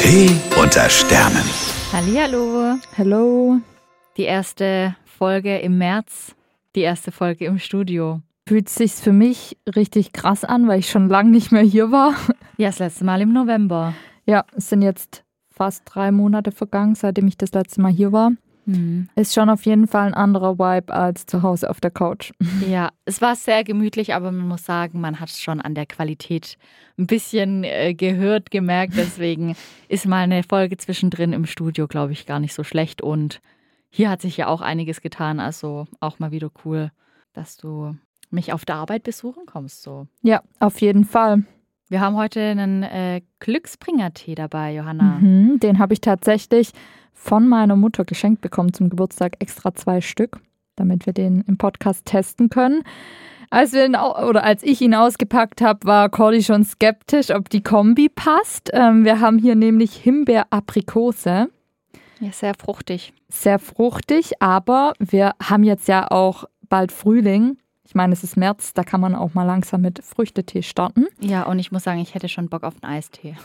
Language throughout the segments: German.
Tee unter Sternen. Hallihallo. Hello. Die erste Folge im März, die erste Folge im Studio. Fühlt sich's für mich richtig krass an, weil ich schon lange nicht mehr hier war. Ja, das letzte Mal im November. Ja, es sind jetzt fast 3 Monate vergangen, seitdem ich das letzte Mal hier war. Ist schon auf jeden Fall ein anderer Vibe als zu Hause auf der Couch. Ja, es war sehr gemütlich, aber man muss sagen, man hat es schon an der Qualität ein bisschen gehört, gemerkt. Deswegen ist mal eine Folge zwischendrin im Studio, glaube ich, gar nicht so schlecht. Und hier hat sich ja auch einiges getan. Also auch mal wieder cool, dass du mich auf der Arbeit besuchen kommst. So. Ja, auf jeden Fall. Wir haben heute einen Glücksbringer-Tee dabei, Johanna. Den habe ich tatsächlich von meiner Mutter geschenkt bekommen zum Geburtstag, extra 2 Stück, damit wir den im Podcast testen können. Als ich ihn ausgepackt habe, war Cordy schon skeptisch, ob die Kombi passt. Wir haben hier nämlich Himbeer-Aprikose. Ja, sehr fruchtig. Sehr fruchtig, aber wir haben jetzt ja auch bald Frühling. Ich meine, es ist März, da kann man auch mal langsam mit Früchtetee starten. Ja, und ich muss sagen, ich hätte schon Bock auf einen Eistee.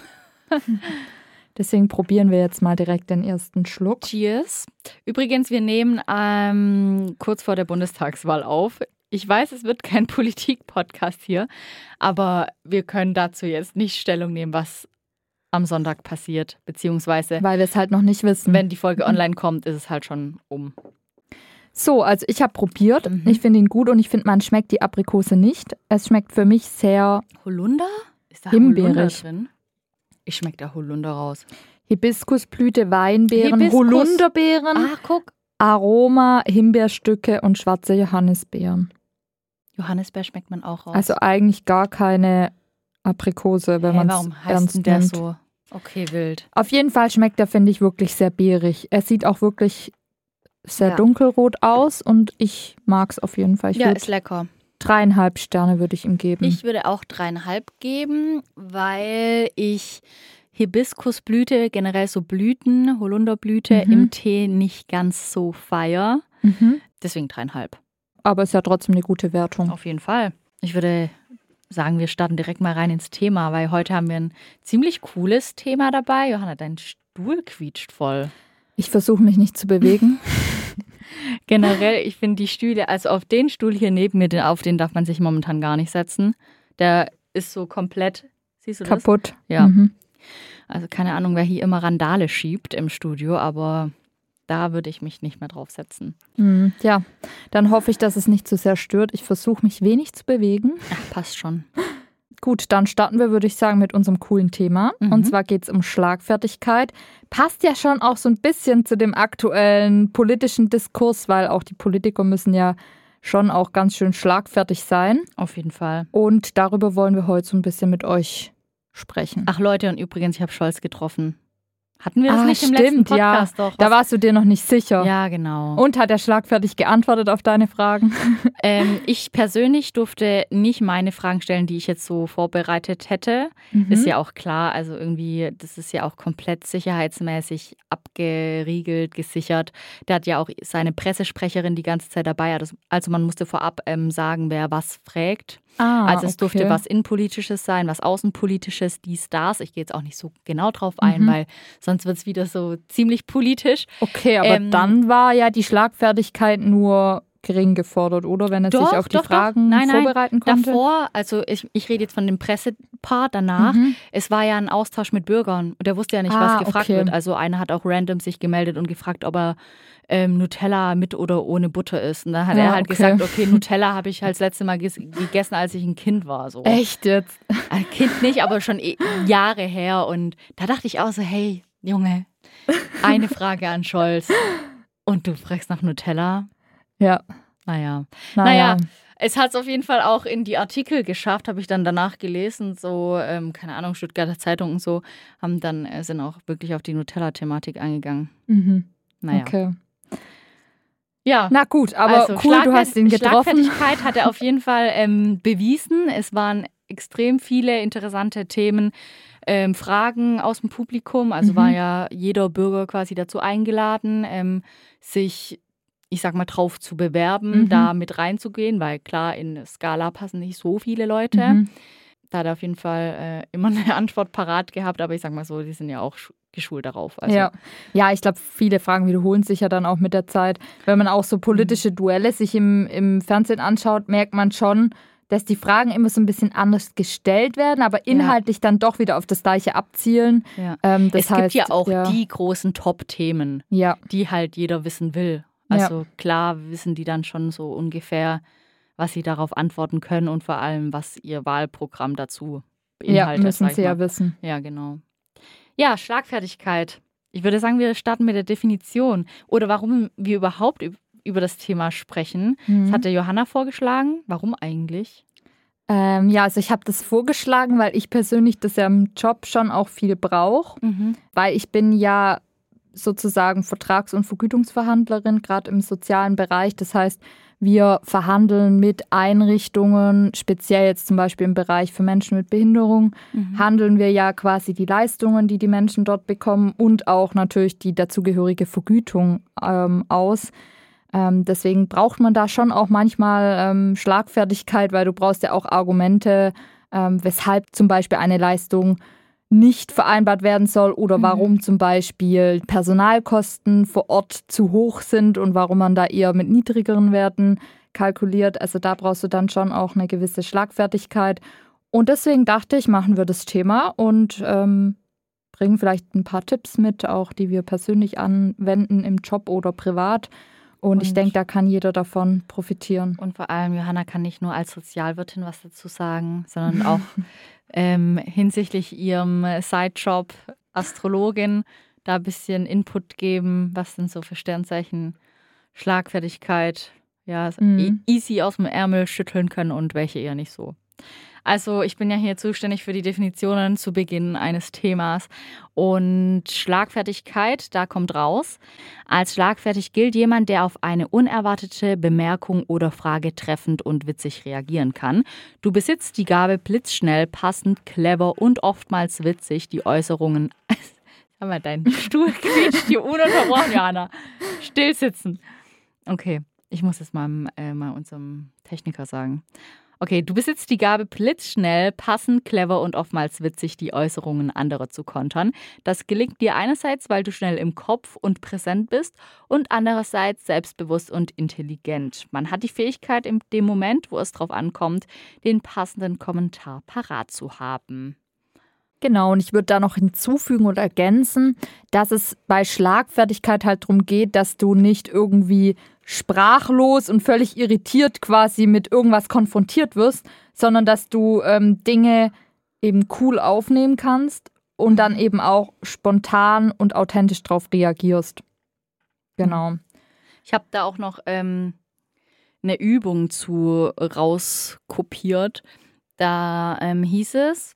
Deswegen probieren wir jetzt mal direkt den ersten Schluck. Cheers. Übrigens, wir nehmen kurz vor der Bundestagswahl auf. Ich weiß, es wird kein Politik-Podcast hier, aber wir können dazu jetzt nicht Stellung nehmen, was am Sonntag passiert, beziehungsweise Weil wir es halt noch nicht wissen. wenn die Folge online kommt, ist es halt schon um. So, also ich habe probiert. Ich finde ihn gut und ich finde, man schmeckt die Aprikose nicht. Es schmeckt für mich sehr Holunder? Ist da himbeerig. Holunder drin? Ich schmecke da Holunder raus. Hibiskusblüte, Weinbeeren, Hibiskus. Holunderbeeren, Ah, guck. Aroma, Himbeerstücke und schwarze Johannisbeeren. Johannisbeer schmeckt man auch raus. Also eigentlich gar keine Aprikose, wenn man es warum heißt ernst denn der nimmt. so? Okay, wild. Auf jeden Fall schmeckt er, finde ich, wirklich sehr beerig. Er sieht auch wirklich sehr Ja. dunkelrot aus und ich mag es auf jeden Fall. Ja, ist lecker. 3,5 Sterne würde ich ihm geben. Ich würde auch 3,5 geben, weil ich Hibiskusblüte, generell so Blüten, Holunderblüte im Tee nicht ganz so feier. Deswegen 3,5. Aber ist ja trotzdem eine gute Wertung. Auf jeden Fall. Ich würde sagen, wir starten direkt mal rein ins Thema, weil heute haben wir ein ziemlich cooles Thema dabei. Johanna, dein Stuhl quietscht voll. Ich versuche mich nicht zu bewegen. Generell, ich finde die Stühle, also auf den Stuhl hier neben mir, auf den darf man sich momentan gar nicht setzen. Der ist so komplett, siehst du das? Kaputt. Ja. Also keine Ahnung, wer hier immer Randale schiebt im Studio, aber da würde ich mich nicht mehr drauf setzen. Ja, dann hoffe ich, dass es nicht zu sehr stört. Ich versuche mich wenig zu bewegen. Ach, passt schon. Gut, dann starten wir, würde ich sagen, mit unserem coolen Thema. Und zwar geht es um Schlagfertigkeit. Passt ja schon auch so ein bisschen zu dem aktuellen politischen Diskurs, weil auch die Politiker müssen ja schon auch ganz schön schlagfertig sein. Auf jeden Fall. Und darüber wollen wir heute so ein bisschen mit euch sprechen. Ach Leute, und übrigens, ich habe Scholz getroffen. Hatten wir das nicht im letzten Podcast doch? Da warst du dir noch nicht sicher. Ja, genau. Und hat er schlagfertig geantwortet auf deine Fragen? Ich persönlich durfte nicht meine Fragen stellen, die ich jetzt so vorbereitet hätte. Ist ja auch klar, also irgendwie, das ist ja auch komplett sicherheitsmäßig abgeriegelt, gesichert. Der hat ja auch seine Pressesprecherin die ganze Zeit dabei. Also man musste vorab sagen, wer was fragt. Also es durfte was Innenpolitisches sein, was Außenpolitisches, dies, das. Ich gehe jetzt auch nicht so genau drauf ein, weil sonst wird es wieder so ziemlich politisch. Okay, aber dann war ja die Schlagfertigkeit nur gering gefordert, oder? Wenn er sich auf die Fragen vorbereiten konnte? Davor, also ich rede jetzt von dem Pressepart danach, es war ja ein Austausch mit Bürgern und der wusste ja nicht, was gefragt wird. Also einer hat auch random sich gemeldet und gefragt, ob er Nutella mit oder ohne Butter isst. Und dann hat er halt gesagt, okay, Nutella habe ich halt das letzte Mal gegessen, als ich ein Kind war. So. Echt jetzt? Kind nicht, aber schon Jahre her. Und da dachte ich auch so, hey, Junge, eine Frage an Scholz. Und du fragst nach Nutella? Ja. Naja, es hat es auf jeden Fall auch in die Artikel geschafft, habe ich dann danach gelesen, so, keine Ahnung, Stuttgarter Zeitung und so, sind auch wirklich auf die Nutella-Thematik eingegangen. Naja. Okay. Ja. Na gut, aber also, cool, du hast ihn getroffen. Schlagfertigkeit hat er auf jeden Fall bewiesen. Es waren extrem viele interessante Themen, Fragen aus dem Publikum. Also war ja jeder Bürger quasi dazu eingeladen, sich, ich sag mal, drauf zu bewerben, da mit reinzugehen, weil klar, in Skala passen nicht so viele Leute. Da hat er auf jeden Fall immer eine Antwort parat gehabt, aber ich sag mal so, die sind ja auch geschult darauf. Also, ja, ich glaube, viele Fragen wiederholen sich ja dann auch mit der Zeit. Wenn man auch so politische Duelle sich im Fernsehen anschaut, merkt man schon, dass die Fragen immer so ein bisschen anders gestellt werden, aber inhaltlich dann doch wieder auf das Gleiche abzielen. Ja. Das es gibt ja auch die großen Top-Themen, die halt jeder wissen will. Also klar wissen die dann schon so ungefähr, was sie darauf antworten können und vor allem, was ihr Wahlprogramm dazu beinhaltet. Ja, müssen sie ja wissen. Ja, genau. Ja, Schlagfertigkeit. Ich würde sagen, wir starten mit der Definition oder warum wir überhaupt über das Thema sprechen. Das hat der Johanna vorgeschlagen. Warum eigentlich? Also ich habe das vorgeschlagen, weil ich persönlich das ja im Job schon auch viel brauche. Weil ich bin ja sozusagen Vertrags- und Vergütungsverhandlerin, gerade im sozialen Bereich. Das heißt, wir verhandeln mit Einrichtungen, speziell jetzt zum Beispiel im Bereich für Menschen mit Behinderung, handeln wir ja quasi die Leistungen, die die Menschen dort bekommen und auch natürlich die dazugehörige Vergütung aus. Deswegen braucht man da schon auch manchmal Schlagfertigkeit, weil du brauchst ja auch Argumente, weshalb zum Beispiel eine Leistung nicht vereinbart werden soll oder warum zum Beispiel Personalkosten vor Ort zu hoch sind und warum man da eher mit niedrigeren Werten kalkuliert. Also da brauchst du dann schon auch eine gewisse Schlagfertigkeit. Und deswegen dachte ich, machen wir das Thema und bringen vielleicht ein paar Tipps mit, auch die wir persönlich anwenden im Job oder privat. Und ich denke, da kann jeder davon profitieren. Und vor allem, Johanna kann nicht nur als Sozialwirtin was dazu sagen, sondern auch hinsichtlich ihrem Sidejob Astrologin da ein bisschen Input geben. Was sind so für Sternzeichen? Schlagfertigkeit, easy aus dem Ärmel schütteln können und welche eher nicht so. Also ich bin ja hier zuständig für die Definitionen zu Beginn eines Themas. Und Schlagfertigkeit, da kommt raus. Als schlagfertig gilt jemand, der auf eine unerwartete Bemerkung oder Frage treffend und witzig reagieren kann. Du besitzt die Gabe, blitzschnell, passend, clever und oftmals witzig die Äußerungen... Sag mal, dein Stuhl quietscht hier ununterbrochen, Johanna. Still sitzen. Okay, ich muss es mal unserem Techniker sagen. Okay, du besitzt die Gabe, blitzschnell, passend, clever und oftmals witzig die Äußerungen anderer zu kontern. Das gelingt dir einerseits, weil du schnell im Kopf und präsent bist und andererseits selbstbewusst und intelligent. Man hat die Fähigkeit, in dem Moment, wo es drauf ankommt, den passenden Kommentar parat zu haben. Genau, und ich würde da noch hinzufügen und ergänzen, dass es bei Schlagfertigkeit halt darum geht, dass du nicht irgendwie sprachlos und völlig irritiert quasi mit irgendwas konfrontiert wirst, sondern dass du Dinge eben cool aufnehmen kannst und dann eben auch spontan und authentisch drauf reagierst. Genau. Ich habe da auch noch eine Übung zu rauskopiert. Da hieß es,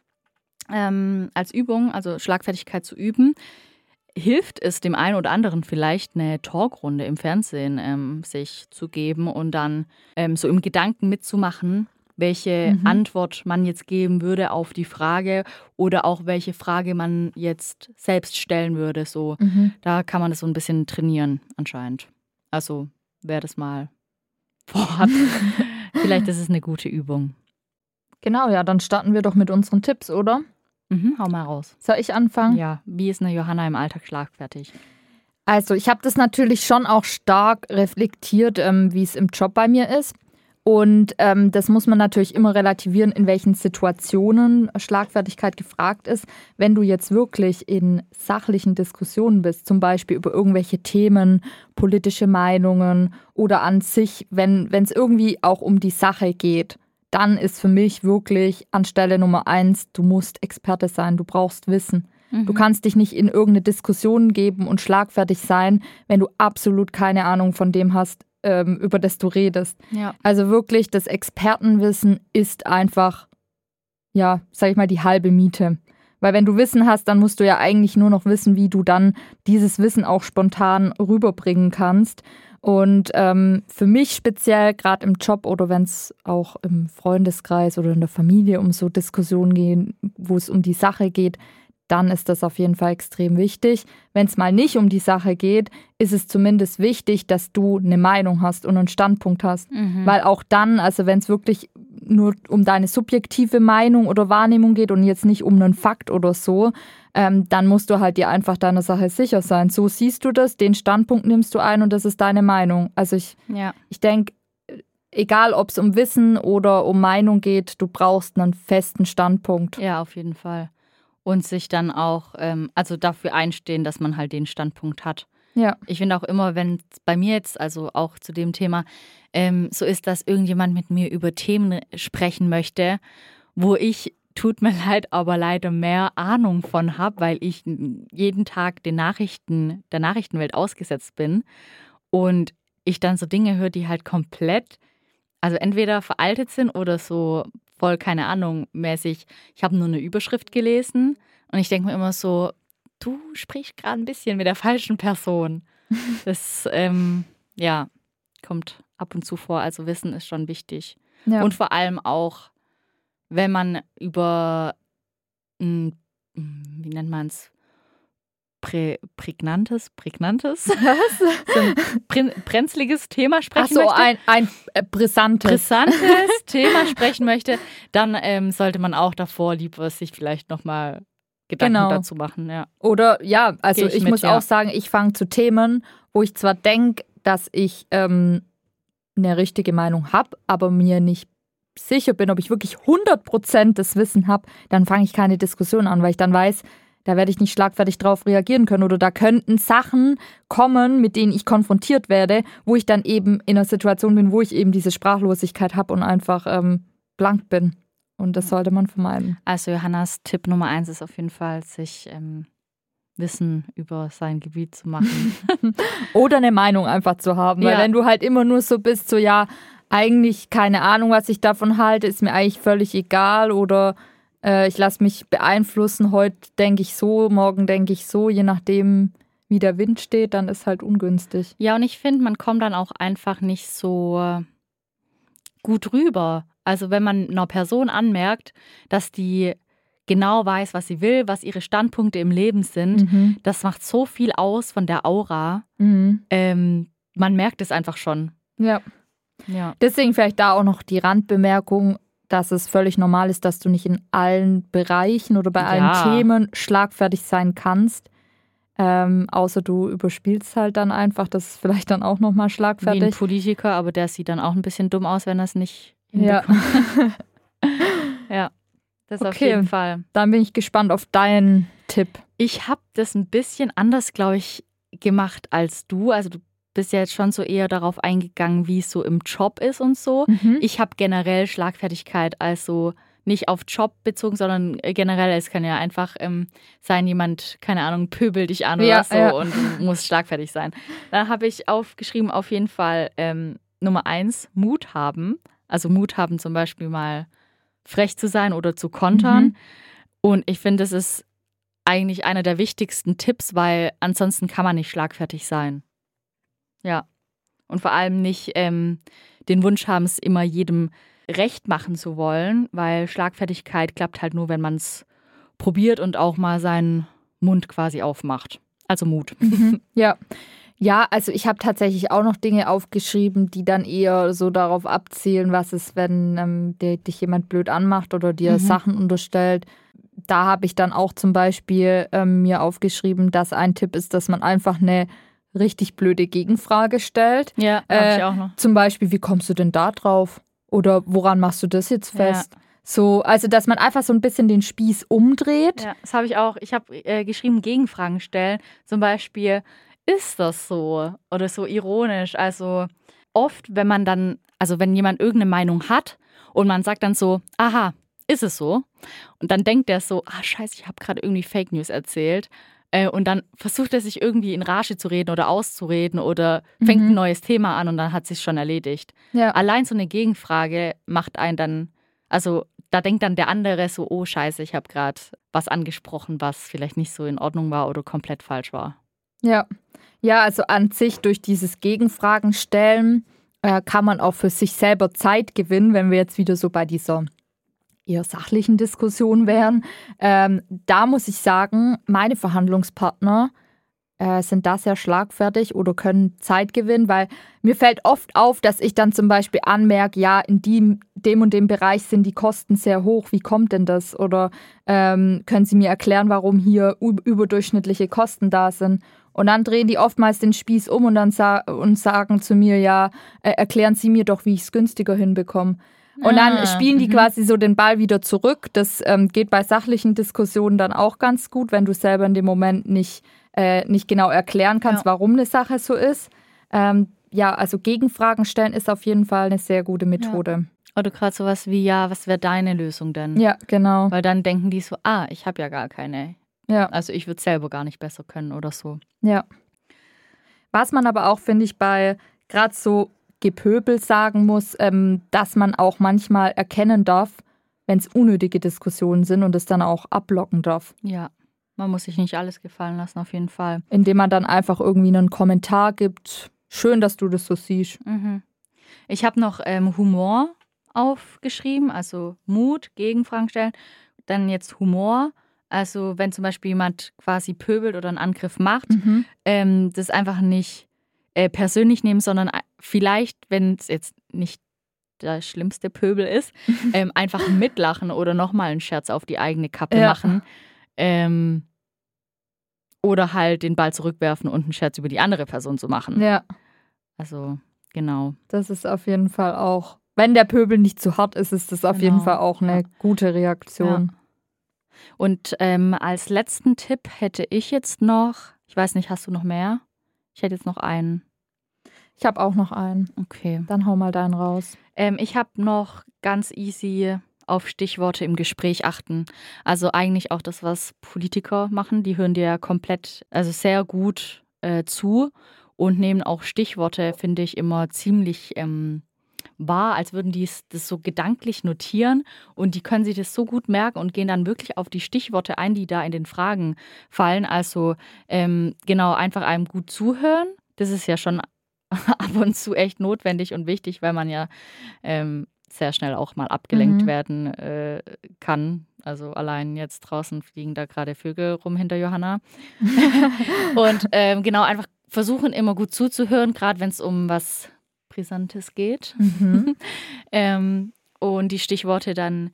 als Übung, also Schlagfertigkeit zu üben, hilft es dem einen oder anderen vielleicht, eine Talkrunde im Fernsehen sich zu geben und dann so im Gedanken mitzumachen, welche Antwort man jetzt geben würde auf die Frage oder auch welche Frage man jetzt selbst stellen würde. So, da kann man das so ein bisschen trainieren anscheinend. Also wer das mal vorhat, vielleicht ist es eine gute Übung. Genau, ja, dann starten wir doch mit unseren Tipps, oder? Hau mal raus. Soll ich anfangen? Ja, wie ist eine Johanna im Alltag schlagfertig? Also ich habe das natürlich schon auch stark reflektiert, wie es im Job bei mir ist. Und das muss man natürlich immer relativieren, in welchen Situationen Schlagfertigkeit gefragt ist. Wenn du jetzt wirklich in sachlichen Diskussionen bist, zum Beispiel über irgendwelche Themen, politische Meinungen oder an sich, wenn es irgendwie auch um die Sache geht, dann ist für mich wirklich an Stelle Nummer 1, du musst Experte sein, du brauchst Wissen. Du kannst dich nicht in irgendeine Diskussion geben und schlagfertig sein, wenn du absolut keine Ahnung von dem hast, über das du redest. Ja. Also wirklich, das Expertenwissen ist einfach, ja, sag ich mal, die halbe Miete. Weil wenn du Wissen hast, dann musst du ja eigentlich nur noch wissen, wie du dann dieses Wissen auch spontan rüberbringen kannst. Und für mich speziell, gerade im Job oder wenn es auch im Freundeskreis oder in der Familie um so Diskussionen geht, wo es um die Sache geht, dann ist das auf jeden Fall extrem wichtig. Wenn es mal nicht um die Sache geht, ist es zumindest wichtig, dass du eine Meinung hast und einen Standpunkt hast. Weil auch dann, also wenn es wirklich nur um deine subjektive Meinung oder Wahrnehmung geht und jetzt nicht um einen Fakt oder so, dann musst du halt dir einfach deiner Sache sicher sein. So siehst du das, den Standpunkt nimmst du ein und das ist deine Meinung. Also ich denke, egal ob es um Wissen oder um Meinung geht, du brauchst einen festen Standpunkt. Ja, auf jeden Fall. Und sich dann auch, also dafür einstehen, dass man halt den Standpunkt hat. Ja. Ich finde auch immer, wenn es bei mir jetzt, also auch zu dem Thema, so ist, dass irgendjemand mit mir über Themen sprechen möchte, wo ich, tut mir leid, aber leider mehr Ahnung von habe, weil ich jeden Tag der Nachrichtenwelt ausgesetzt bin und ich dann so Dinge höre, die halt komplett, also entweder veraltet sind oder so voll, keine Ahnung, mäßig, ich habe nur eine Überschrift gelesen und ich denke mir immer so, du sprichst gerade ein bisschen mit der falschen Person. Das, kommt ab und zu vor. Also Wissen ist schon wichtig. Ja. Und vor allem auch, wenn man über, wie nennt man es, prägnantes, brenzliges Thema sprechen möchte. Ach so, ein brisantes Thema sprechen möchte, dann sollte man auch davor lieber sich vielleicht nochmal Gedanken dazu machen. Ja. Oder also ich muss auch sagen, ich fange zu Themen, wo ich zwar denke, dass ich eine richtige Meinung habe, aber mir nicht sicher bin, ob ich wirklich 100% das Wissen habe, dann fange ich keine Diskussion an, weil ich dann weiß, da werde ich nicht schlagfertig drauf reagieren können oder da könnten Sachen kommen, mit denen ich konfrontiert werde, wo ich dann eben in einer Situation bin, wo ich eben diese Sprachlosigkeit habe und einfach blank bin. Und das sollte man vermeiden. Also Johannas Tipp Nummer 1 ist auf jeden Fall, sich Wissen über sein Gebiet zu machen. Oder eine Meinung einfach zu haben. Weil wenn du halt immer nur so bist, so eigentlich keine Ahnung, was ich davon halte, ist mir eigentlich völlig egal oder ich lasse mich beeinflussen, heute denke ich so, morgen denke ich so, je nachdem, wie der Wind steht, dann ist halt ungünstig. Ja, und ich finde, man kommt dann auch einfach nicht so gut rüber. Also wenn man einer Person anmerkt, dass die genau weiß, was sie will, was ihre Standpunkte im Leben sind, das macht so viel aus von der Aura. Man merkt es einfach schon. Ja. Deswegen vielleicht da auch noch die Randbemerkung, dass es völlig normal ist, dass du nicht in allen Bereichen oder bei allen Themen schlagfertig sein kannst. Außer du überspielst halt dann einfach, das ist vielleicht dann auch nochmal schlagfertig. Wie ein Politiker, aber der sieht dann auch ein bisschen dumm aus, wenn er es nicht hinbekommt. Ja, das auf jeden Fall. Dann bin ich gespannt auf deinen Tipp. Ich habe das ein bisschen anders, glaube ich, gemacht als du. Also du bist ja jetzt schon so eher darauf eingegangen, wie es so im Job ist und so. Ich habe generell Schlagfertigkeit, also nicht auf Job bezogen, sondern generell, es kann ja einfach sein, jemand, keine Ahnung, pöbelt dich an oder so und du musst schlagfertig sein. Da habe ich aufgeschrieben, auf jeden Fall Nummer 1, Mut haben. Also Mut haben zum Beispiel mal frech zu sein oder zu kontern. Und ich finde, das ist eigentlich einer der wichtigsten Tipps, weil ansonsten kann man nicht schlagfertig sein. Ja, und vor allem nicht den Wunsch haben, es immer jedem recht machen zu wollen, weil Schlagfertigkeit klappt halt nur, wenn man es probiert und auch mal seinen Mund quasi aufmacht. Also Mut. Ja, also ich habe tatsächlich auch noch Dinge aufgeschrieben, die dann eher so darauf abzielen, was ist, wenn dich jemand blöd anmacht oder dir Sachen unterstellt. Da habe ich dann auch zum Beispiel mir aufgeschrieben, dass ein Tipp ist, dass man einfach eine richtig blöde Gegenfrage stellt. Ja, habe ich auch noch. Zum Beispiel, wie kommst du denn da drauf? Oder woran machst du das jetzt fest? Ja. So, also, dass man einfach so ein bisschen den Spieß umdreht. Ja, das habe ich auch. Ich habe geschrieben, Gegenfragen stellen. Zum Beispiel, ist das so? Oder so ironisch. Also oft, wenn man dann, also wenn jemand irgendeine Meinung hat und man sagt dann so, aha, ist es so? Und dann denkt der so, scheiße, ich habe gerade irgendwie Fake News erzählt. Und dann versucht er sich irgendwie in Rage zu reden oder auszureden oder fängt ein neues Thema an und dann hat es sich schon erledigt. Ja. Allein so eine Gegenfrage macht einen dann, also da denkt dann der andere so, oh scheiße, ich habe gerade was angesprochen, was vielleicht nicht so in Ordnung war oder komplett falsch war. Ja, also an sich durch dieses Gegenfragen stellen kann man auch für sich selber Zeit gewinnen, wenn wir jetzt wieder so bei dieser eher sachlichen Diskussion wären. Da muss ich sagen, meine Verhandlungspartner sind da sehr schlagfertig oder können Zeit gewinnen, weil mir fällt oft auf, dass ich dann zum Beispiel anmerke, ja, in dem und dem Bereich sind die Kosten sehr hoch, wie kommt denn das? Oder können Sie mir erklären, warum hier überdurchschnittliche Kosten da sind? Und dann drehen die oftmals den Spieß um und dann sagen zu mir, ja, erklären Sie mir doch, wie ich es günstiger hinbekomme. Und dann spielen die quasi so den Ball wieder zurück. Das geht bei sachlichen Diskussionen dann auch ganz gut, wenn du selber in dem Moment nicht genau erklären kannst, warum eine Sache so ist. Also Gegenfragen stellen ist auf jeden Fall eine sehr gute Methode. Ja. Oder gerade sowas wie, ja, was wäre deine Lösung denn? Ja, genau. Weil dann denken die so, ich habe ja gar keine. Ja. Also ich würde selber gar nicht besser können oder so. Ja. Was man aber auch, finde ich, bei gerade so Gepöbel sagen muss, dass man auch manchmal erkennen darf, wenn es unnötige Diskussionen sind und es dann auch ablocken darf. Ja, man muss sich nicht alles gefallen lassen, auf jeden Fall. Indem man dann einfach irgendwie einen Kommentar gibt. Schön, dass du das so siehst. Mhm. Ich habe noch Humor aufgeschrieben, also Mut, Gegenfragen stellen. Dann jetzt Humor. Also wenn zum Beispiel jemand quasi pöbelt oder einen Angriff macht, das einfach nicht persönlich nehmen, sondern vielleicht, wenn es jetzt nicht der schlimmste Pöbel ist, einfach mitlachen oder nochmal einen Scherz auf die eigene Kappe machen. Oder halt den Ball zurückwerfen und einen Scherz über die andere Person zu machen. Ja. Also, genau. Das ist auf jeden Fall auch, wenn der Pöbel nicht zu hart ist, ist das auf jeden Fall auch eine gute Reaktion. Ja. Und als letzten Tipp hätte ich jetzt noch, ich weiß nicht, hast du noch mehr? Ich hätte jetzt noch einen. Ich habe auch noch einen. Okay. Dann hau mal deinen raus. Ich habe noch ganz easy auf Stichworte im Gespräch achten. Also eigentlich auch das, was Politiker machen. Die hören dir komplett, also sehr gut zu und nehmen auch Stichworte, finde ich, immer ziemlich wahr, als würden die das so gedanklich notieren und die können sich das so gut merken und gehen dann wirklich auf die Stichworte ein, die da in den Fragen fallen. Also genau, einfach einem gut zuhören. Das ist ja schon ab und zu echt notwendig und wichtig, weil man ja sehr schnell auch mal abgelenkt werden kann. Also allein jetzt draußen fliegen da gerade Vögel rum hinter Johanna. Und genau, einfach versuchen immer gut zuzuhören, gerade wenn es um was Brisantes geht. Und die Stichworte dann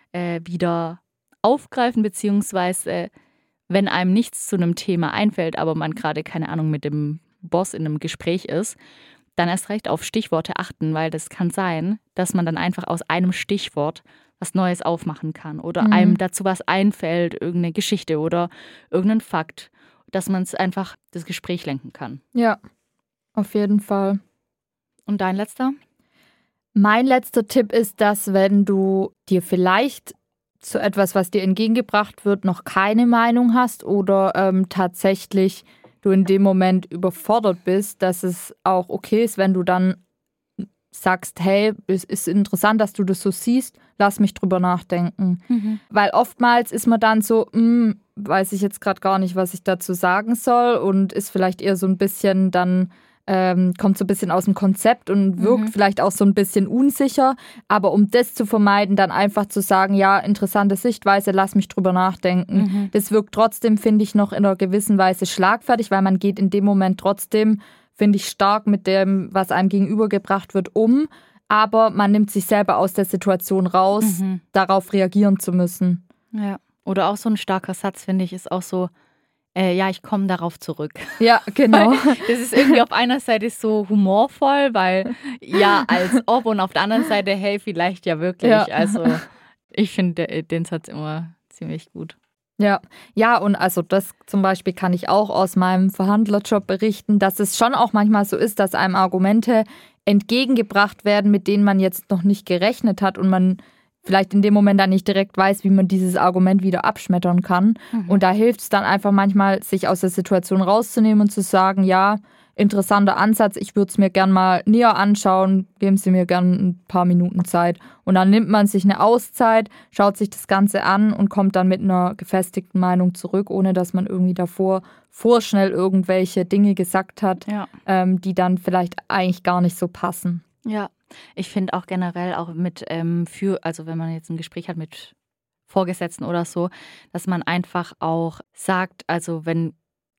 wieder aufgreifen, beziehungsweise wenn einem nichts zu einem Thema einfällt, aber man gerade, keine Ahnung, mit dem Boss in einem Gespräch ist, dann erst recht auf Stichworte achten, weil das kann sein, dass man dann einfach aus einem Stichwort was Neues aufmachen kann oder einem dazu was einfällt, irgendeine Geschichte oder irgendein Fakt, dass man es einfach das Gespräch lenken kann. Ja, auf jeden Fall. Und dein letzter? Mein letzter Tipp ist, dass wenn du dir vielleicht zu etwas, was dir entgegengebracht wird, noch keine Meinung hast oder tatsächlich du in dem Moment überfordert bist, dass es auch okay ist, wenn du dann sagst, hey, es ist interessant, dass du das so siehst, lass mich drüber nachdenken. Weil oftmals ist man dann so, weiß ich jetzt gerade gar nicht, was ich dazu sagen soll und ist vielleicht eher so ein bisschen dann, kommt so ein bisschen aus dem Konzept und wirkt vielleicht auch so ein bisschen unsicher. Aber um das zu vermeiden, dann einfach zu sagen, ja, interessante Sichtweise, lass mich drüber nachdenken. Das wirkt trotzdem, finde ich, noch in einer gewissen Weise schlagfertig, weil man geht in dem Moment trotzdem, finde ich, stark mit dem, was einem gegenübergebracht wird, um. Aber man nimmt sich selber aus der Situation raus, darauf reagieren zu müssen. Ja, oder auch so ein starker Satz, finde ich, ist auch so, ja, ich komme darauf zurück. Ja, genau. Das ist irgendwie auf einer Seite so humorvoll, weil ja, als ob und auf der anderen Seite, hey, vielleicht ja wirklich. Ja. Also ich finde den Satz immer ziemlich gut. Ja, und also das zum Beispiel kann ich auch aus meinem Verhandlerjob berichten, dass es schon auch manchmal so ist, dass einem Argumente entgegengebracht werden, mit denen man jetzt noch nicht gerechnet hat und man vielleicht in dem Moment dann nicht direkt weiß, wie man dieses Argument wieder abschmettern kann. Und da hilft es dann einfach manchmal, sich aus der Situation rauszunehmen und zu sagen, ja, interessanter Ansatz, ich würde es mir gern mal näher anschauen, geben Sie mir gern ein paar Minuten Zeit. Und dann nimmt man sich eine Auszeit, schaut sich das Ganze an und kommt dann mit einer gefestigten Meinung zurück, ohne dass man irgendwie davor vorschnell irgendwelche Dinge gesagt hat, die dann vielleicht eigentlich gar nicht so passen. Ja, ich finde auch generell auch mit also wenn man jetzt ein Gespräch hat mit Vorgesetzten oder so, dass man einfach auch sagt, also wenn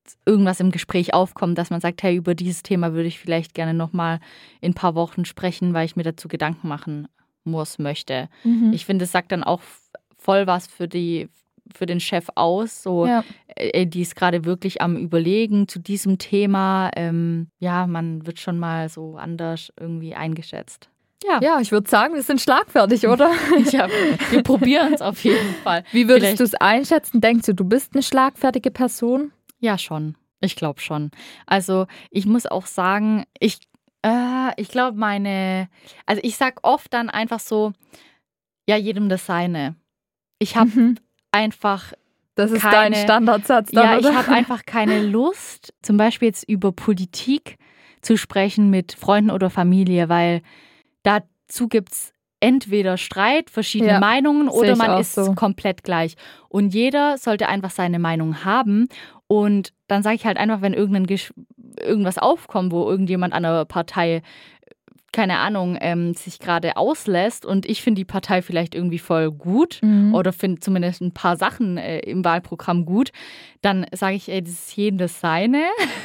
irgendwas im Gespräch aufkommt, dass man sagt, hey, über dieses Thema würde ich vielleicht gerne nochmal in ein paar Wochen sprechen, weil ich mir dazu Gedanken machen möchte. Ich finde, es sagt dann auch voll was für den Chef aus, so die ist gerade wirklich am Überlegen zu diesem Thema. Man wird schon mal so anders irgendwie eingeschätzt. Ja, ich würde sagen, wir sind schlagfertig, oder? Wir probieren es auf jeden Fall. Wie würdest du es einschätzen? Denkst du bist eine schlagfertige Person? Ja, schon. Ich glaube schon. Also ich muss auch sagen, ich glaube ich sag oft dann einfach so, ja, jedem das Seine. Ich habe einfach das ist dein Standardsatz dann, ja, oder? Ich habe einfach keine Lust, zum Beispiel jetzt über Politik zu sprechen mit Freunden oder Familie, weil dazu gibt es entweder Streit, verschiedene Meinungen oder man ist so komplett gleich. Und jeder sollte einfach seine Meinung haben. Und dann sage ich halt einfach, wenn irgendwas aufkommt, wo irgendjemand an der Partei, keine Ahnung, sich gerade auslässt und ich finde die Partei vielleicht irgendwie voll gut oder finde zumindest ein paar Sachen im Wahlprogramm gut, dann sage ich, das ist jedem das Seine.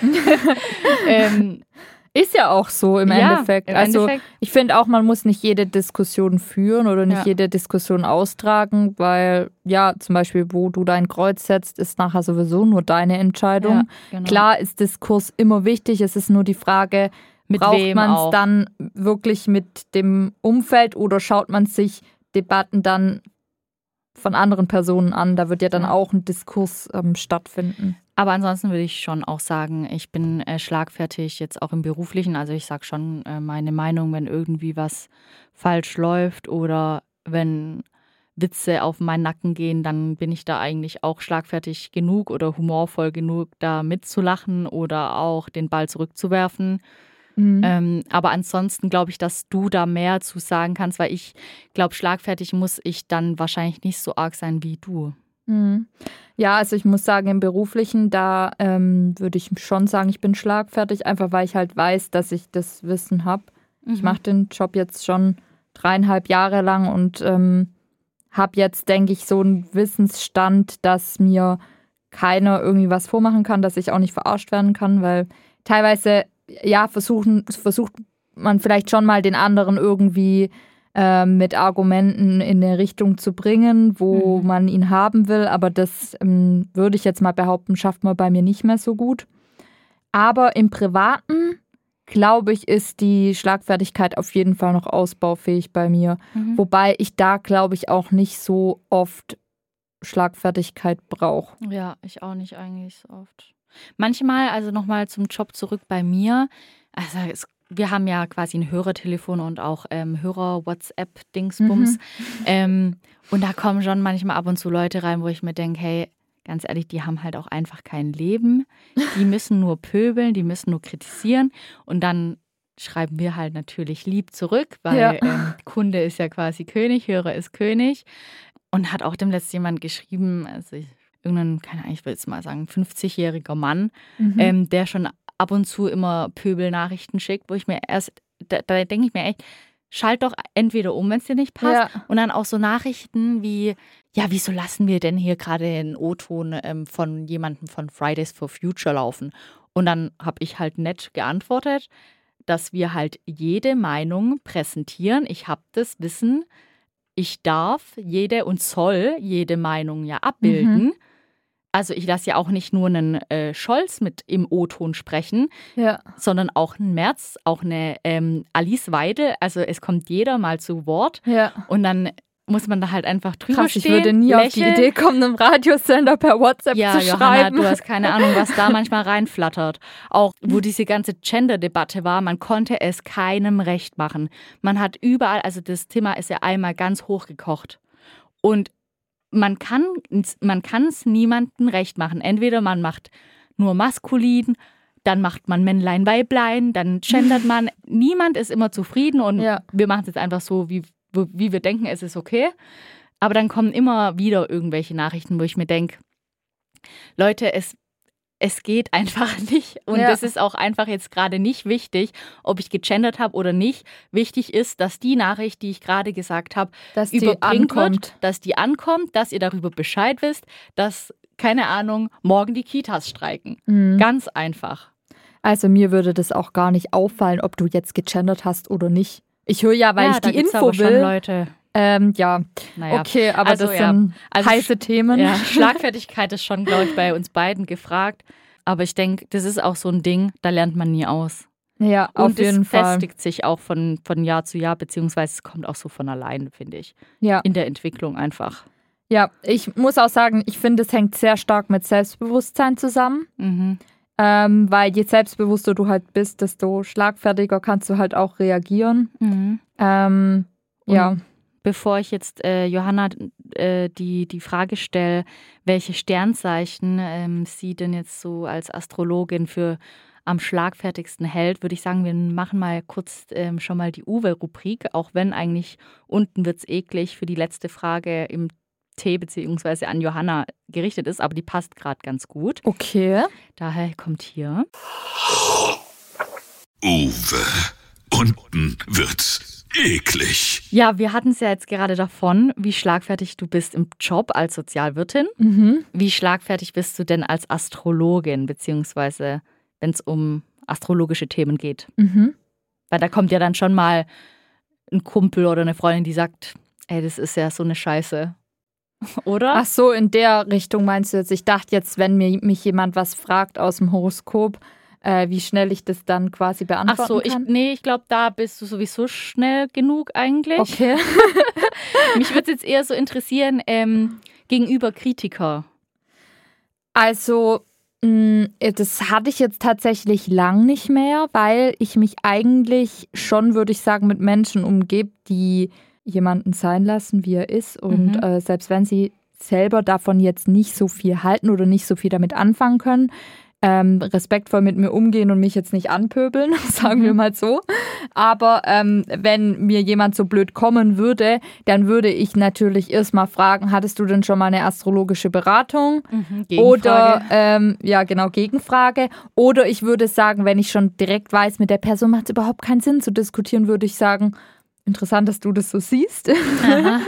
Ist ja auch so im Endeffekt. Ich finde auch, man muss nicht jede Diskussion führen oder nicht jede Diskussion austragen, weil zum Beispiel, wo du dein Kreuz setzt, ist nachher sowieso nur deine Entscheidung. Ja, genau. Klar ist Diskurs immer wichtig, es ist nur die Frage, braucht man es dann wirklich mit dem Umfeld oder schaut man sich Debatten dann von anderen Personen an? Da wird ja dann auch ein Diskurs stattfinden. Aber ansonsten würde ich schon auch sagen, ich bin schlagfertig jetzt auch im Beruflichen. Also ich sage schon meine Meinung, wenn irgendwie was falsch läuft oder wenn Witze auf meinen Nacken gehen, dann bin ich da eigentlich auch schlagfertig genug oder humorvoll genug, da mitzulachen oder auch den Ball zurückzuwerfen. Aber ansonsten glaube ich, dass du da mehr zu sagen kannst, weil ich glaube, schlagfertig muss ich dann wahrscheinlich nicht so arg sein wie du. Ja, also ich muss sagen, im Beruflichen, da würde ich schon sagen, ich bin schlagfertig, einfach weil ich halt weiß, dass ich das Wissen habe. Ich mache den Job jetzt schon 3,5 Jahre lang und habe jetzt, denke ich, so einen Wissensstand, dass mir keiner irgendwie was vormachen kann, dass ich auch nicht verarscht werden kann, weil teilweise, versucht man vielleicht schon mal den anderen irgendwie mit Argumenten in eine Richtung zu bringen, wo man ihn haben will. Aber das würde ich jetzt mal behaupten, schafft man bei mir nicht mehr so gut. Aber im Privaten, glaube ich, ist die Schlagfertigkeit auf jeden Fall noch ausbaufähig bei mir. Wobei ich da, glaube ich, auch nicht so oft Schlagfertigkeit brauche. Ja, ich auch nicht eigentlich so oft. Manchmal, also nochmal zum Job zurück bei mir, also wir haben ja quasi ein Hörertelefon und auch Hörer-WhatsApp-Dingsbums. Und da kommen schon manchmal ab und zu Leute rein, wo ich mir denke, hey, ganz ehrlich, die haben halt auch einfach kein Leben. Die müssen nur pöbeln, die müssen nur kritisieren. Und dann schreiben wir halt natürlich lieb zurück, weil Kunde ist ja quasi König, Hörer ist König. Und hat auch dem letzten jemand geschrieben, also irgendein, keine Ahnung, ich will jetzt mal sagen, 50-jähriger Mann, der schon ab und zu immer Pöbelnachrichten schickt, wo ich mir da denke ich mir echt, schalt doch entweder um, wenn es dir nicht passt. Ja. Und dann auch so Nachrichten wie, ja, wieso lassen wir denn hier gerade einen O-Ton von jemandem von Fridays for Future laufen? Und dann habe ich halt nett geantwortet, dass wir halt jede Meinung präsentieren. Ich habe das Wissen, ich darf jede und soll jede Meinung ja abbilden. Also ich lasse ja auch nicht nur einen Scholz mit im O-Ton sprechen, sondern auch einen Merz, auch eine Alice Weidel. Also es kommt jeder mal zu Wort und dann muss man da halt einfach drüber stehen. Ich würde nie auf die Idee kommen, einem Radiosender per WhatsApp zu schreiben. Ja, Johanna, du hast keine Ahnung, was da manchmal reinflattert. Auch wo diese ganze Gender-Debatte war, man konnte es keinem recht machen. Man hat überall, also das Thema ist ja einmal ganz hochgekocht. Und man kann es niemandem recht machen. Entweder man macht nur maskulin, dann macht man Männlein, Weiblein, dann gendert man. Niemand ist immer zufrieden und wir machen es jetzt einfach so, wie wir denken, es ist okay. Aber dann kommen immer wieder irgendwelche Nachrichten, wo ich mir denke, Leute, es geht einfach nicht. Und das ist auch einfach jetzt gerade nicht wichtig, ob ich gegendert habe oder nicht. Wichtig ist, dass die Nachricht, die ich gerade gesagt habe, überbringt wird, dass die ankommt, dass ihr darüber Bescheid wisst, dass keine Ahnung, morgen die Kitas streiken. Ganz einfach. Also mir würde das auch gar nicht auffallen, ob du jetzt gegendert hast oder nicht. Ich höre ja, weil ich die Info aber will. Schon Leute. Ja, naja. Okay, aber das sind heiße Themen. Ja, Schlagfertigkeit ist schon, glaube ich, bei uns beiden gefragt. Aber ich denke, das ist auch so ein Ding, da lernt man nie aus. Ja, auf jeden Fall. Und es festigt sich auch von Jahr zu Jahr, beziehungsweise es kommt auch so von alleine, finde ich. Ja. In der Entwicklung einfach. Ja, ich muss auch sagen, ich finde, es hängt sehr stark mit Selbstbewusstsein zusammen. Weil je selbstbewusster du halt bist, desto schlagfertiger kannst du halt auch reagieren. Ja. Bevor ich jetzt Johanna die Frage stelle, welche Sternzeichen sie denn jetzt so als Astrologin für am schlagfertigsten hält, würde ich sagen, wir machen mal kurz schon mal die Uwe-Rubrik, auch wenn eigentlich unten wird es eklig für die letzte Frage im Tee bzw. an Johanna gerichtet ist, aber die passt gerade ganz gut. Okay. Daher kommt hier. Uwe, unten wird's eklig. Ja, wir hatten es ja jetzt gerade davon, wie schlagfertig du bist im Job als Sozialwirtin. Wie schlagfertig bist du denn als Astrologin, beziehungsweise wenn es um astrologische Themen geht? Weil da kommt ja dann schon mal ein Kumpel oder eine Freundin, die sagt, ey, das ist ja so eine Scheiße. Oder? Ach so, in der Richtung meinst du jetzt? Ich dachte jetzt, wenn mich jemand was fragt aus dem Horoskop, wie schnell ich das dann quasi beantworten kann. Ich glaube, da bist du sowieso schnell genug eigentlich. Okay. Mich würde es jetzt eher so interessieren, gegenüber Kritiker. Also, das hatte ich jetzt tatsächlich lang nicht mehr, weil ich mich eigentlich schon, würde ich sagen, mit Menschen umgebe, die jemanden sein lassen, wie er ist. Und selbst wenn sie selber davon jetzt nicht so viel halten oder nicht so viel damit anfangen können, respektvoll mit mir umgehen und mich jetzt nicht anpöbeln, sagen wir mal so. Aber wenn mir jemand so blöd kommen würde, dann würde ich natürlich erstmal fragen, hattest du denn schon mal eine astrologische Beratung? Gegenfrage. Oder, Gegenfrage. Oder ich würde sagen, wenn ich schon direkt weiß, mit der Person macht es überhaupt keinen Sinn zu diskutieren, würde ich sagen, interessant, dass du das so siehst. Aha.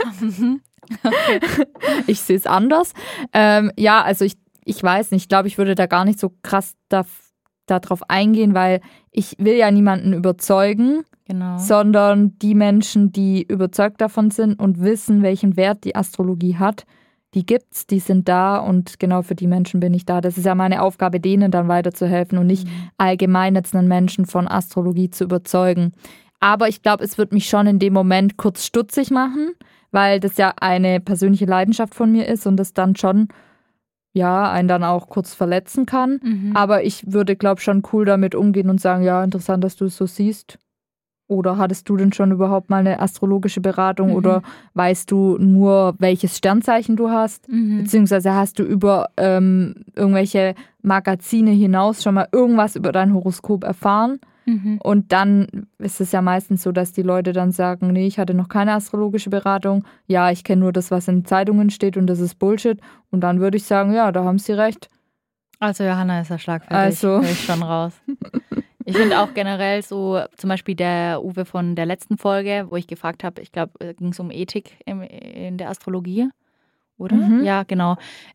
Okay. Ich sehe es anders. Also ich weiß nicht, ich glaube, ich würde da gar nicht so krass darauf eingehen, weil ich will ja niemanden überzeugen, sondern die Menschen, die überzeugt davon sind und wissen, welchen Wert die Astrologie hat, die gibt's, die sind da und genau für die Menschen bin ich da. Das ist ja meine Aufgabe, denen dann weiterzuhelfen und nicht allgemein jetzt einen Menschen von Astrologie zu überzeugen. Aber ich glaube, es wird mich schon in dem Moment kurz stutzig machen, weil das ja eine persönliche Leidenschaft von mir ist und das dann schon einen dann auch kurz verletzen kann. Aber ich würde, glaube ich, schon cool damit umgehen und sagen, ja, interessant, dass du es so siehst. Oder hattest du denn schon überhaupt mal eine astrologische Beratung oder weißt du nur, welches Sternzeichen du hast? Beziehungsweise hast du über irgendwelche Magazine hinaus schon mal irgendwas über dein Horoskop erfahren? Und dann ist es ja meistens so, dass die Leute dann sagen, nee, ich hatte noch keine astrologische Beratung. Ja, ich kenne nur das, was in Zeitungen steht und das ist Bullshit. Und dann würde ich sagen, ja, da haben sie recht. Also Johanna ist ja schlagfertig, also. höre ich schon raus. Ich finde auch generell so, zum Beispiel der Uwe von der letzten Folge, wo ich gefragt habe, ich glaube, ging es um Ethik in der Astrologie, oder? Ja, genau.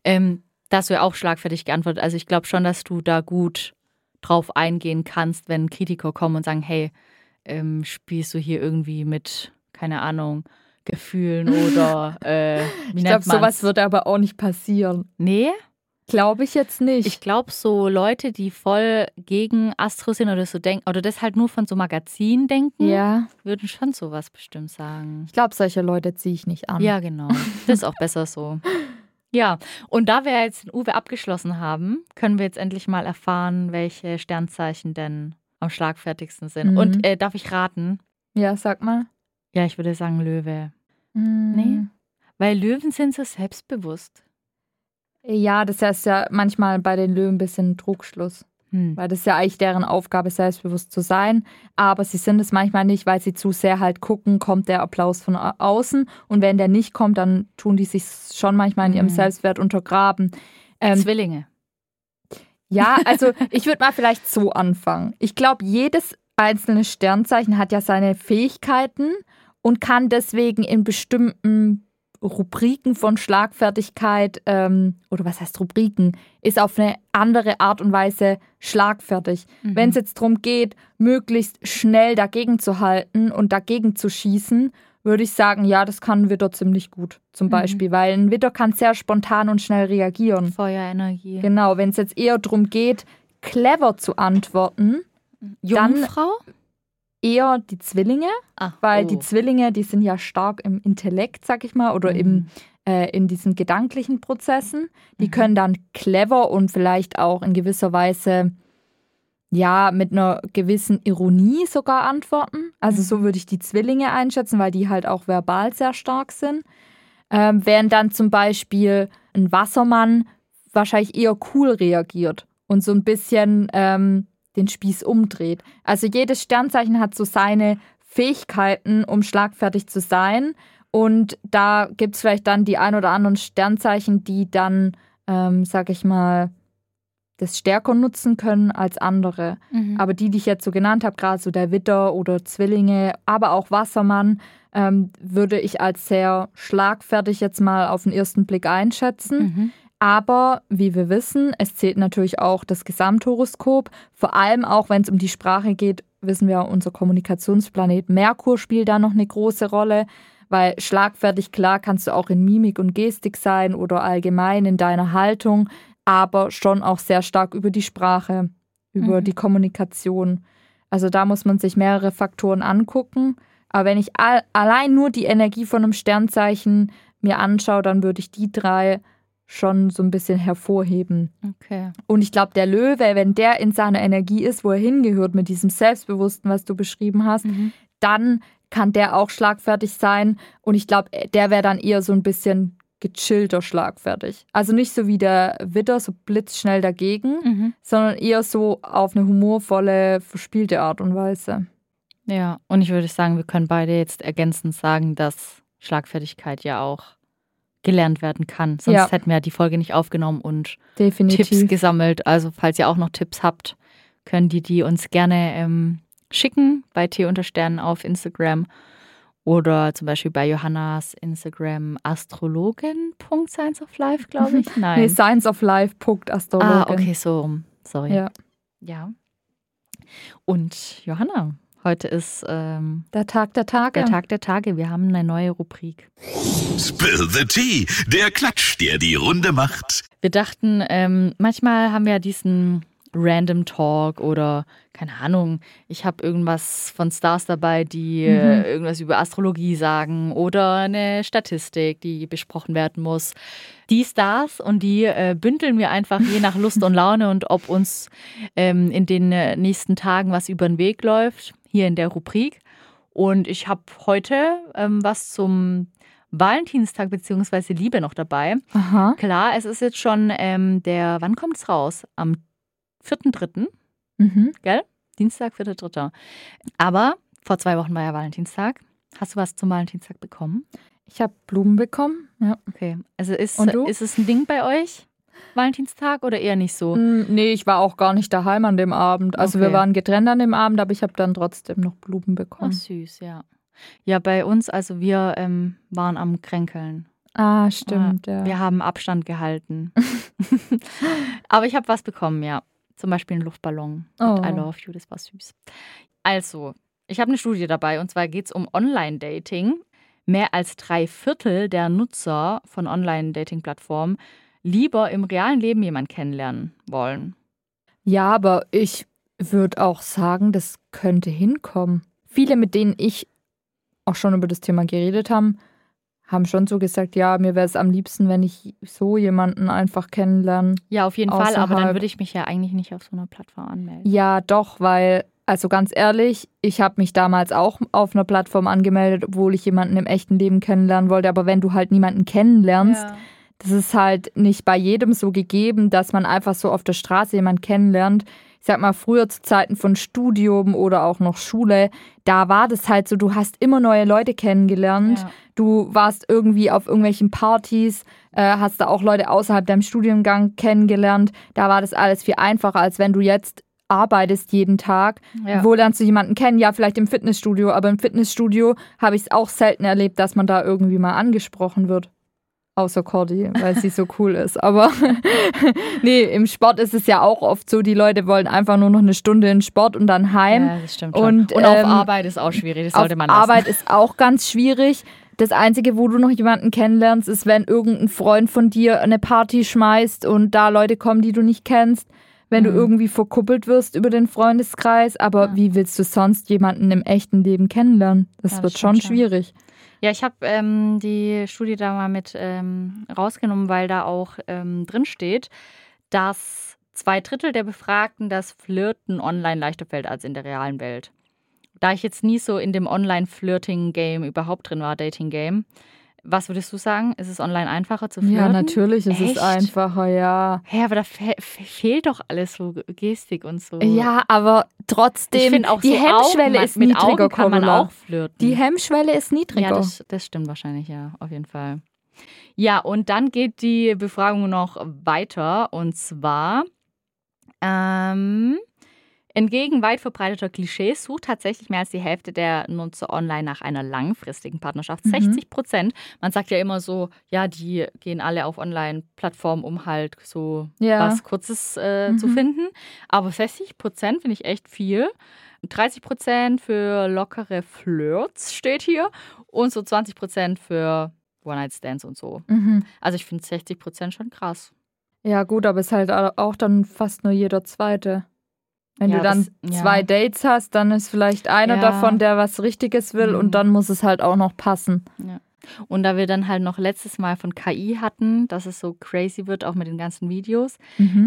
Da hast du ja auch schlagfertig geantwortet. Also ich glaube schon, dass du da gut drauf eingehen kannst, wenn Kritiker kommen und sagen, hey, spielst du hier irgendwie mit, keine Ahnung, Gefühlen oder ich glaube, sowas wird aber auch nicht passieren. Nee? Glaube ich jetzt nicht. Ich glaube, so Leute, die voll gegen Astro sind oder so denken, oder das halt nur von so Magazinen denken, würden schon sowas bestimmt sagen. Ich glaube, solche Leute ziehe ich nicht an. Ja, genau. Das ist auch besser so. Ja, und da wir jetzt den Uwe abgeschlossen haben, können wir jetzt endlich mal erfahren, welche Sternzeichen denn am schlagfertigsten sind. Und darf ich raten? Ja, sag mal. Ja, ich würde sagen Löwe. Nee? Weil Löwen sind so selbstbewusst. Ja, das heißt ja manchmal bei den Löwen ein bisschen Trugschluss. Weil das ist ja eigentlich deren Aufgabe, selbstbewusst zu sein. Aber sie sind es manchmal nicht, weil sie zu sehr halt gucken, kommt der Applaus von außen. Und wenn der nicht kommt, dann tun die sich schon manchmal in ihrem Selbstwert untergraben. Zwillinge. Ja, also ich würde mal vielleicht so anfangen. Ich glaube, jedes einzelne Sternzeichen hat ja seine Fähigkeiten und kann deswegen in bestimmten Rubriken von Schlagfertigkeit, oder was heißt Rubriken, ist auf eine andere Art und Weise schlagfertig. Wenn es jetzt darum geht, möglichst schnell dagegen zu halten und dagegen zu schießen, würde ich sagen, ja, das kann ein Widder ziemlich gut zum Beispiel, weil ein Widder kann sehr spontan und schnell reagieren. Feuerenergie. Genau, wenn es jetzt eher darum geht, clever zu antworten, Jungfrau? dann eher die Zwillinge, weil die Zwillinge, die sind ja stark im Intellekt, sag ich mal, oder in diesen gedanklichen Prozessen. Die können dann clever und vielleicht auch in gewisser Weise ja mit einer gewissen Ironie sogar antworten. Also so würde ich die Zwillinge einschätzen, weil die halt auch verbal sehr stark sind. Während dann zum Beispiel ein Wassermann wahrscheinlich eher cool reagiert und so ein bisschen den Spieß umdreht. Also jedes Sternzeichen hat so seine Fähigkeiten, um schlagfertig zu sein. Und da gibt es vielleicht dann die ein oder anderen Sternzeichen, die dann, sag ich mal, das stärker nutzen können als andere. Aber die ich jetzt so genannt habe, gerade so der Widder oder Zwillinge, aber auch Wassermann, würde ich als sehr schlagfertig jetzt mal auf den ersten Blick einschätzen. Aber wie wir wissen, es zählt natürlich auch das Gesamthoroskop. Vor allem auch, wenn es um die Sprache geht, wissen wir, unser Kommunikationsplanet Merkur spielt da noch eine große Rolle. Weil schlagfertig, klar, kannst du auch in Mimik und Gestik sein oder allgemein in deiner Haltung, aber schon auch sehr stark über die Sprache, über die Kommunikation. Also da muss man sich mehrere Faktoren angucken. Aber wenn ich allein nur die Energie von einem Sternzeichen mir anschaue, dann würde ich die 3 schon so ein bisschen hervorheben. Okay. Und ich glaube, der Löwe, wenn der in seiner Energie ist, wo er hingehört, mit diesem Selbstbewussten, was du beschrieben hast, dann kann der auch schlagfertig sein. Und ich glaube, der wäre dann eher so ein bisschen gechillter schlagfertig. Also nicht so wie der Widder, so blitzschnell dagegen, sondern eher so auf eine humorvolle, verspielte Art und Weise. Ja, und ich würde sagen, wir können beide jetzt ergänzend sagen, dass Schlagfertigkeit ja auch gelernt werden kann. Sonst hätten wir die Folge nicht aufgenommen und Tipps gesammelt. Also falls ihr auch noch Tipps habt, könnt ihr die uns gerne schicken bei T_Stern auf Instagram oder zum Beispiel bei Johannas Instagram astrologin.scienceoflife, glaube ich. Nein. Nee, scienceoflife.astrologin. Ah, okay, so. Sorry. Ja. Und Johanna, heute ist der Tag der Tage. Der Tag der Tage. Wir haben eine neue Rubrik. Spill the tea, der Klatsch, der die Runde macht. Wir dachten, manchmal haben wir diesen Random Talk oder, keine Ahnung, ich habe irgendwas von Stars dabei, die irgendwas über Astrologie sagen oder eine Statistik, die besprochen werden muss. Die Stars und die bündeln wir einfach je nach Lust und Laune und ob uns in den nächsten Tagen was über den Weg läuft, hier in der Rubrik. Und ich habe heute was zum Valentinstag bzw. Liebe noch dabei. Aha. Klar, es ist jetzt schon wann kommt es raus? Am 4.3., gell? Dienstag, 4.3. Aber vor 2 Wochen war ja Valentinstag. Hast du was zum Valentinstag bekommen? Ich habe Blumen bekommen, ja. Okay, also ist es ein Ding bei euch, Valentinstag, oder eher nicht so? Nee, ich war auch gar nicht daheim an dem Abend. Also wir waren getrennt an dem Abend, aber ich habe dann trotzdem noch Blumen bekommen. Ach, süß, ja. Ja, bei uns, also wir waren am Kränkeln. Ah, stimmt, ja. Wir haben Abstand gehalten. Aber ich habe was bekommen, ja. Zum Beispiel einen Luftballon mit I love you, das war süß. Also, ich habe eine Studie dabei und zwar geht es um Online-Dating. Mehr als 3/4 der Nutzer von Online-Dating-Plattformen lieber im realen Leben jemanden kennenlernen wollen. Ja, aber ich würde auch sagen, das könnte hinkommen. Viele, mit denen ich auch schon über das Thema geredet habe, haben schon so gesagt, ja, mir wäre es am liebsten, wenn ich so jemanden einfach kennenlerne. Ja, auf jeden Fall, aber dann würde ich mich ja eigentlich nicht auf so einer Plattform anmelden. Ja, doch, weil, also ganz ehrlich, ich habe mich damals auch auf einer Plattform angemeldet, obwohl ich jemanden im echten Leben kennenlernen wollte. Aber wenn du halt niemanden kennenlernst, das ist halt nicht bei jedem so gegeben, dass man einfach so auf der Straße jemanden kennenlernt. Ich sag mal, früher zu Zeiten von Studium oder auch noch Schule, da war das halt so, du hast immer neue Leute kennengelernt. Ja. Du warst irgendwie auf irgendwelchen Partys, hast da auch Leute außerhalb deinem Studiengang kennengelernt. Da war das alles viel einfacher, als wenn du jetzt arbeitest jeden Tag. Ja. Wo lernst du jemanden kennen? Ja, vielleicht im Fitnessstudio, aber im Fitnessstudio habe ich es auch selten erlebt, dass man da irgendwie mal angesprochen wird. Außer Cordy, weil sie so cool ist. Aber nee, im Sport ist es ja auch oft so, die Leute wollen einfach nur noch eine Stunde in Sport und dann heim. Ja, das stimmt schon. Und auf Arbeit ist auch schwierig, das sollte man lassen. Auf Arbeit ist auch ganz schwierig. Das Einzige, wo du noch jemanden kennenlernst, ist, wenn irgendein Freund von dir eine Party schmeißt und da Leute kommen, die du nicht kennst. Wenn du irgendwie verkuppelt wirst über den Freundeskreis. Aber wie willst du sonst jemanden im echten Leben kennenlernen? Das wird schon schwierig. Ja, ich habe die Studie da mal mit rausgenommen, weil da auch drin steht, dass 2/3 der Befragten das Flirten online leichter fällt als in der realen Welt. Da ich jetzt nie so in dem Online-Flirting-Game überhaupt drin war, Dating-Game, was würdest du sagen? Ist es online einfacher zu flirten? Ja, natürlich ist es einfacher, ja. Hä, aber da fehlt doch alles so Gestik und so. Ja, aber trotzdem, ich auch die so Hemmschwelle ist mit niedriger, Augen kann man auch flirten. Die Hemmschwelle ist niedriger. Ja, das stimmt wahrscheinlich, ja, auf jeden Fall. Ja, und dann geht die Befragung noch weiter und zwar entgegen weit verbreiteter Klischees sucht tatsächlich mehr als die Hälfte der Nutzer online nach einer langfristigen Partnerschaft. 60%. Man sagt ja immer so, ja, die gehen alle auf Online-Plattformen, um halt so was Kurzes zu finden. Aber 60% finde ich echt viel. 30% für lockere Flirts steht hier und so 20% für One-Night-Stands und so. Also ich finde 60% schon krass. Ja gut, aber es ist halt auch dann fast nur jeder Zweite. Wenn du dann 2 Dates hast, dann ist vielleicht einer davon, der was Richtiges will und dann muss es halt auch noch passen. Ja. Und da wir dann halt noch letztes Mal von KI hatten, dass es so crazy wird, auch mit den ganzen Videos,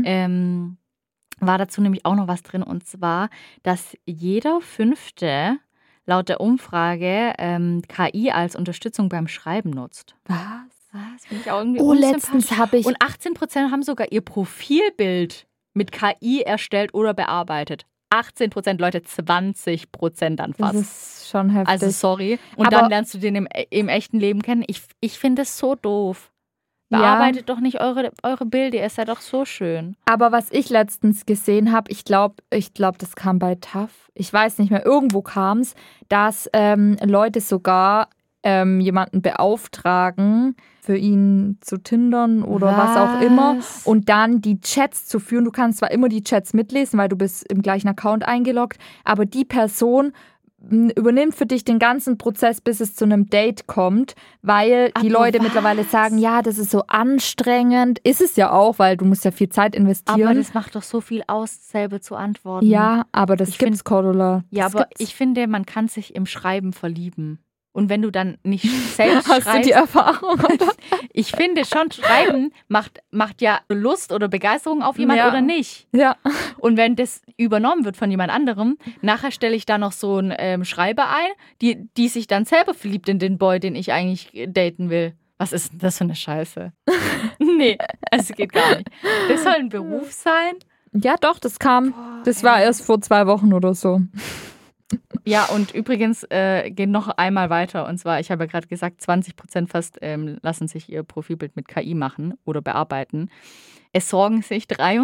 war dazu nämlich auch noch was drin und zwar, dass jeder 5. laut der Umfrage KI als Unterstützung beim Schreiben nutzt. Was? Finde ich auch irgendwie letztens habe ich... Und 18% haben sogar ihr Profilbild mit KI erstellt oder bearbeitet. 18%, Leute, 20% dann fast. Das ist schon heftig. Also sorry. Und dann lernst du den im echten Leben kennen. Ich finde es so doof. Bearbeitet doch nicht eure Bilder, ihr ist ja doch so schön. Aber was ich letztens gesehen habe, ich glaube, das kam bei TAF, ich weiß nicht mehr, irgendwo kam es, dass Leute sogar jemanden beauftragen, für ihn zu tindern oder was auch immer und dann die Chats zu führen. Du kannst zwar immer die Chats mitlesen, weil du bist im gleichen Account eingeloggt, aber die Person übernimmt für dich den ganzen Prozess, bis es zu einem Date kommt, weil die Leute mittlerweile sagen, ja, das ist so anstrengend. Ist es ja auch, weil du musst ja viel Zeit investieren. Aber das macht doch so viel aus, selber zu antworten. Ja, aber das gibt's, Cordula. Ja, aber ich finde, man kann sich im Schreiben verlieben. Und wenn du dann nicht selbst schreibst... Hast du die Erfahrung? Ich finde schon, Schreiben macht ja Lust oder Begeisterung auf jemanden oder nicht. Ja. Und wenn das übernommen wird von jemand anderem, nachher stelle ich da noch so einen Schreiber ein, die sich dann selber verliebt in den Boy, den ich eigentlich daten will. Was ist denn das für eine Scheiße? Nee, es geht gar nicht. Das soll ein Beruf sein. Ja, doch, das war erst vor 2 Wochen oder so. Ja, und übrigens gehen noch einmal weiter. Und zwar, ich habe ja gerade gesagt, 20% fast lassen sich ihr Profilbild mit KI machen oder bearbeiten. Es sorgen sich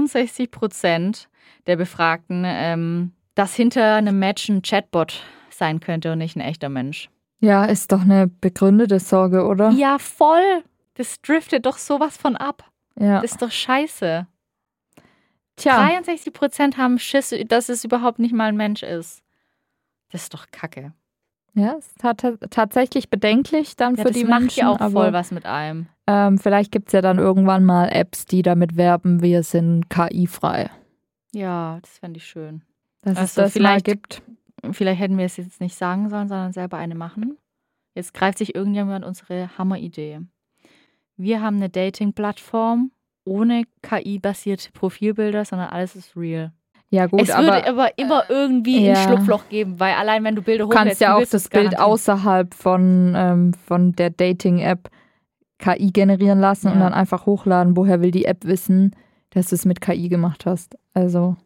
63% der Befragten, dass hinter einem Match ein Chatbot sein könnte und nicht ein echter Mensch. Ja, ist doch eine begründete Sorge, oder? Ja, voll. Das driftet doch sowas von ab. Ja. Das ist doch scheiße. Tja. 63% haben Schiss, dass es überhaupt nicht mal ein Mensch ist. Das ist doch Kacke. Ja, es ist tatsächlich bedenklich dann für die Menschen. Das macht ja auch voll was mit einem. Vielleicht gibt es ja dann irgendwann mal Apps, die damit werben, wir sind KI-frei. Ja, das fände ich schön. Dass es das vielleicht gibt. Vielleicht hätten wir es jetzt nicht sagen sollen, sondern selber eine machen. Jetzt greift sich irgendjemand unsere Hammeridee. Wir haben eine Dating-Plattform ohne KI-basierte Profilbilder, sondern alles ist real. Ja, gut, es würde aber immer irgendwie ein Schlupfloch geben, weil allein wenn du Bilder hochlädst, du kannst ja auch das Bild außerhalb von der Dating-App KI generieren lassen und dann einfach hochladen. Woher will die App wissen, dass du es mit KI gemacht hast? Also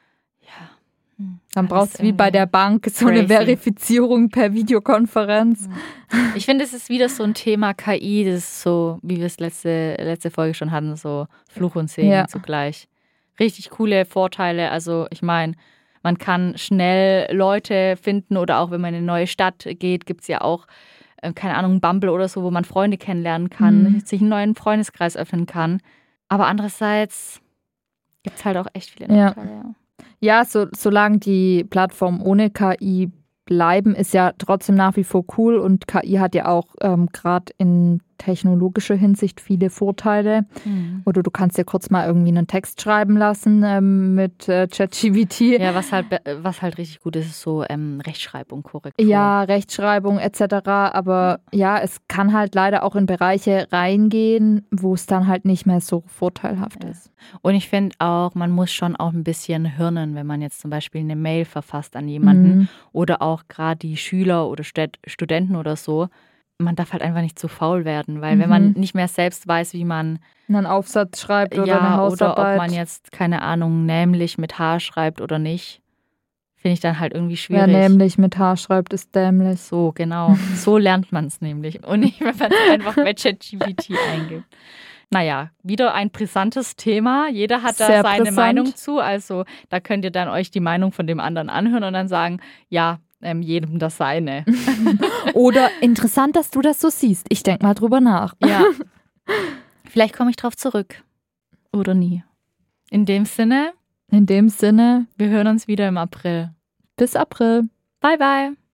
dann brauchst du wie bei der Bank so eine Verifizierung per Videokonferenz. Ich finde, es ist wieder so ein Thema KI, das ist so, wie wir es letzte Folge schon hatten, so Fluch und Segen zugleich. Richtig coole Vorteile. Also ich meine, man kann schnell Leute finden oder auch wenn man in eine neue Stadt geht, gibt es ja auch keine Ahnung, Bumble oder so, wo man Freunde kennenlernen kann, sich einen neuen Freundeskreis öffnen kann. Aber andererseits gibt es halt auch echt viele Nachteile. Ja, solange die Plattformen ohne KI bleiben, ist ja trotzdem nach wie vor cool und KI hat ja auch gerade in technologischer Hinsicht viele Vorteile. Oder du kannst dir kurz mal irgendwie einen Text schreiben lassen mit ChatGPT. Ja, was halt richtig gut ist so Rechtschreibung, Korrektur. Ja, Rechtschreibung etc. Aber ja, es kann halt leider auch in Bereiche reingehen, wo es dann halt nicht mehr so vorteilhaft ist. Und ich finde auch, man muss schon auch ein bisschen hirnen, wenn man jetzt zum Beispiel eine Mail verfasst an jemanden oder auch gerade die Schüler oder Studenten oder so. Man darf halt einfach nicht zu faul werden, weil wenn man nicht mehr selbst weiß, wie man einen Aufsatz schreibt oder eine Hausarbeit. Oder ob man jetzt, keine Ahnung, nämlich mit H schreibt oder nicht, finde ich dann halt irgendwie schwierig. Wer nämlich mit H schreibt, ist dämlich. So, genau. So lernt man es nämlich. Und nicht, wenn man es einfach bei ChatGPT eingibt. Naja, wieder ein brisantes Thema. Jeder hat da seine Meinung zu. Also da könnt ihr dann euch die Meinung von dem anderen anhören und dann sagen, ja, jedem das seine. Oder interessant, dass du das so siehst. Ich denke mal drüber nach. Ja. Vielleicht komme ich drauf zurück. Oder nie. In dem Sinne, wir hören uns wieder im April. Bis April. Bye, bye.